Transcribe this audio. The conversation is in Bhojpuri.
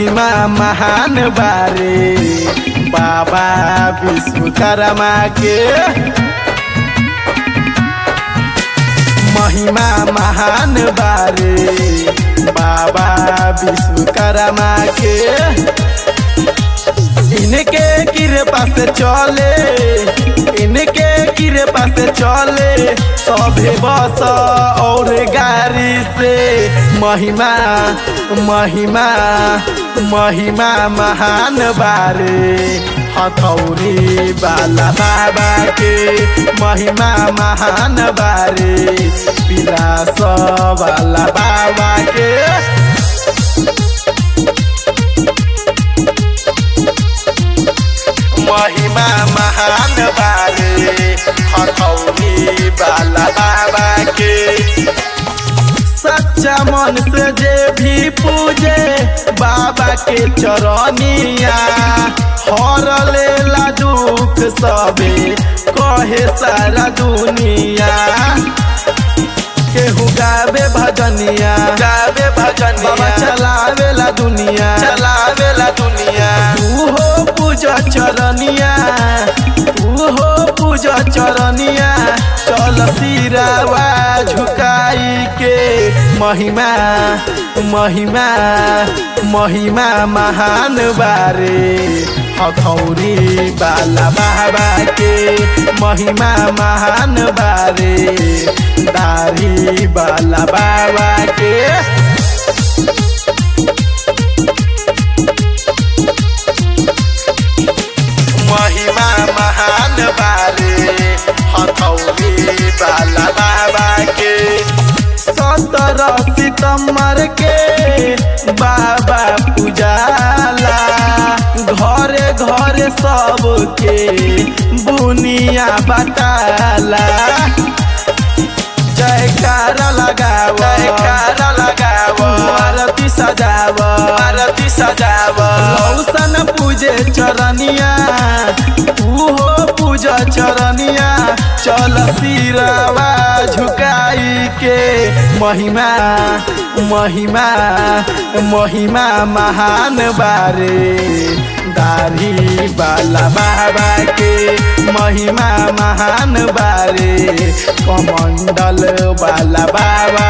महिमा महान बारे बाबा विश्वकर्मा के। महिमा महान बारे बाबा विश्वकर्मा के। इनके कृपा से चले, इनके कृपा से चले सभे बस और गाड़ी से। महिमा महिमा महिमा महान बारे हथौड़ी वाला बाबा के। महिमा महान बारे पिलास वाला बाबा के। महिमा महान बारे हथौड़ी वाला बाबा के। सच्चा मन से जे भी पूजे बाबा के चरनिया, हर लेला दुख सबे कहे सारा दुनिया। केहू गावे भजनिया, गावे भजनिया, बाबा चलावेला दुनिया, चलावेला दुनिया। तू हो पूजा चरनिया, तू हो पूजा चरनिया, चल सिरावा झुकाई के। महिमा महिमा महिमा महान बारे हथौड़ी वाला बाबा के। महिमा महान बारे दाढ़ी वाला बाबा के। महिमा महान बारे हथौड़ी वाला बाबा के। 17 सितंबर के बाबा पूजाला, घरे घरे सबके बुनिया बताला। जयकारा लगाव, जयकारा लगाव, आरती सजाव, आरती सजाव। लौसन पूजे चरनिया, तू हो पूजा चरनिया, चल सिरावा झुकाई के। महिमा महिमा महिमा महान बारे दाढ़ी वाला बाबा के। महिमा महान बारे कमंडल वाला बाबा